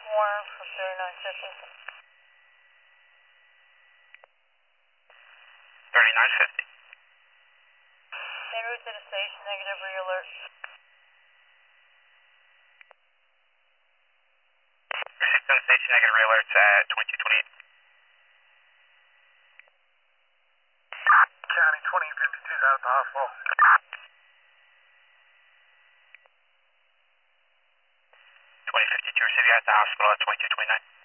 Warren for 3950. 3950. En route to the station, negative re-alert. Received on the station, negative re-alerts at 2228. County 2052 out at the hospital. 2052, City at the hospital at 2229.